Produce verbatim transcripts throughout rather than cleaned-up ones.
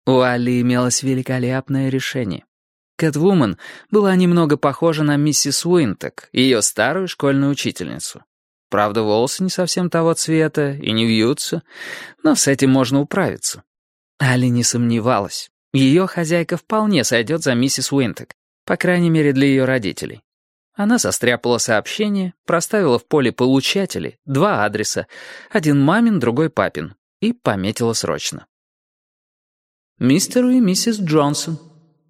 У Алли имелось великолепное решение. Кэтвумен была немного похожа на миссис Уинтек, ее старую школьную учительницу. Правда, волосы не совсем того цвета и не вьются, но с этим можно управиться. Алли не сомневалась. Ее хозяйка вполне сойдет за миссис Уинтек, по крайней мере для ее родителей. Она состряпала сообщение, проставила в поле получателей два адреса, один мамин, другой папин, и пометила срочно. Мистеру и миссис Джонсон.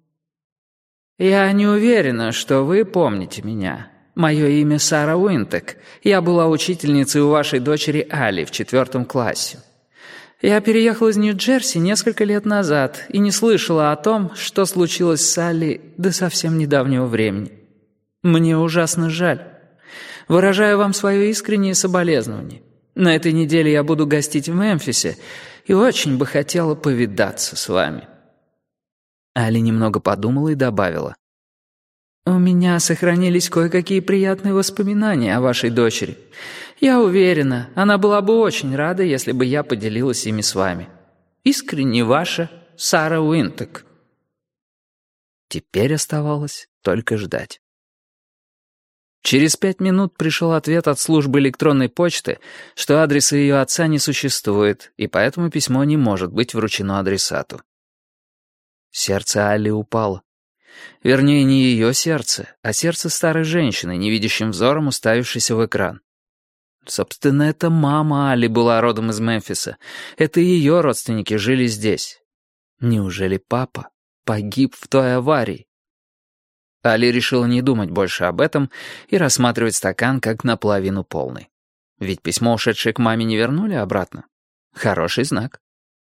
«Я не уверена, что вы помните меня. Мое имя Сара Уинтек. Я была учительницей у вашей дочери Али в четвертом классе. Я переехала из Нью-Джерси несколько лет назад и не слышала о том, что случилось с Али до совсем недавнего времени. Мне ужасно жаль. Выражаю вам свое искреннее соболезнование. На этой неделе я буду гостить в Мемфисе и очень бы хотела повидаться с вами». Али немного подумала и добавила. «У меня сохранились кое-какие приятные воспоминания о вашей дочери. Я уверена, она была бы очень рада, если бы я поделилась ими с вами. Искренне ваша Сара Уинтек». Теперь оставалось только ждать. Через пять минут пришел ответ от службы электронной почты, что адреса ее отца не существует, и поэтому письмо не может быть вручено адресату. Сердце Алли упало. Вернее, не ее сердце, а сердце старой женщины, невидящим взором уставившейся в экран. Собственно, это мама Алли была родом из Мемфиса. Это ее родственники жили здесь. Неужели папа погиб в той аварии? Алли решила не думать больше об этом и рассматривать стакан как наполовину полный. Ведь письмо, ушедшее к маме, не вернули обратно. Хороший знак.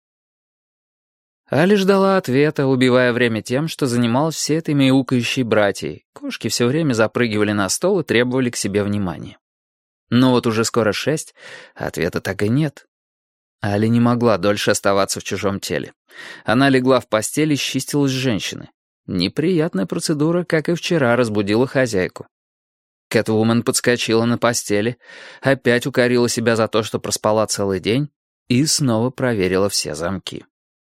Алли ждала ответа, убивая время тем, что занималась всей этой мяукающей братьей. Кошки все время запрыгивали на стол и требовали к себе внимания. Но вот уже скоро шесть, а ответа так и нет. Алли не могла дольше оставаться в чужом теле. Она легла в постель и счистилась с женщины. Неприятная процедура, как и вчера, разбудила хозяйку. Кэтвумен подскочила на постели, опять укорила себя за то, что проспала целый день, и снова проверила все замки.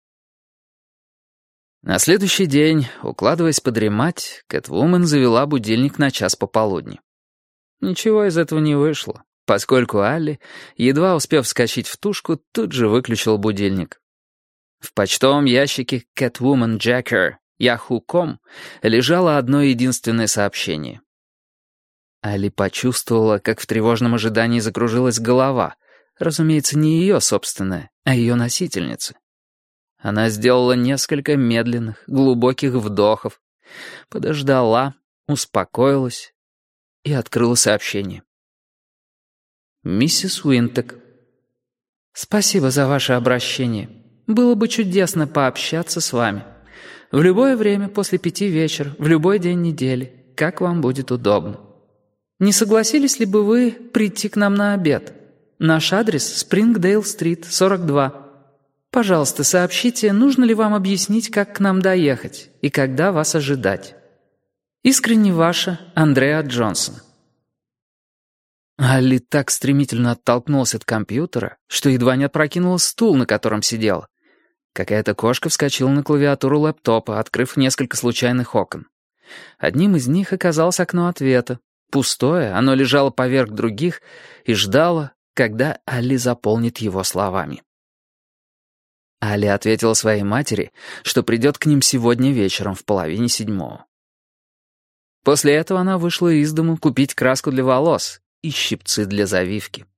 На следующий день, укладываясь подремать, Кэтвумен завела будильник на час пополудни. Ничего из этого не вышло, поскольку Алли, едва успев вскочить в тушку, тут же выключила будильник. В почтовом ящике Catwoman Jacker яху точка ком лежало одно единственное сообщение. Алли почувствовала, как в тревожном ожидании закружилась голова, разумеется, не ее собственная, а ее носительницы. Она сделала несколько медленных, глубоких вдохов, подождала, успокоилась и открыла сообщение. «Миссис Уинтек, спасибо за ваше обращение. Было бы чудесно пообщаться с вами. В любое время после пяти вечера, в любой день недели, как вам будет удобно. Не согласились ли бы вы прийти к нам на обед? Наш адрес — Спрингдейл-стрит, сорок два. Пожалуйста, сообщите, нужно ли вам объяснить, как к нам доехать и когда вас ожидать. Искренне ваша Андреа Джонсон». Алли так стремительно оттолкнулась от компьютера, что едва не опрокинула стул, на котором сидела. Какая-то кошка вскочила на клавиатуру лэптопа, открыв несколько случайных окон. Одним из них оказалось окно ответа. Пустое, оно лежало поверх других и ждало, когда Алли заполнит его словами. Алли ответила своей матери, что придет к ним сегодня вечером в половине седьмого. После этого она вышла из дому купить краску для волос и щипцы для завивки.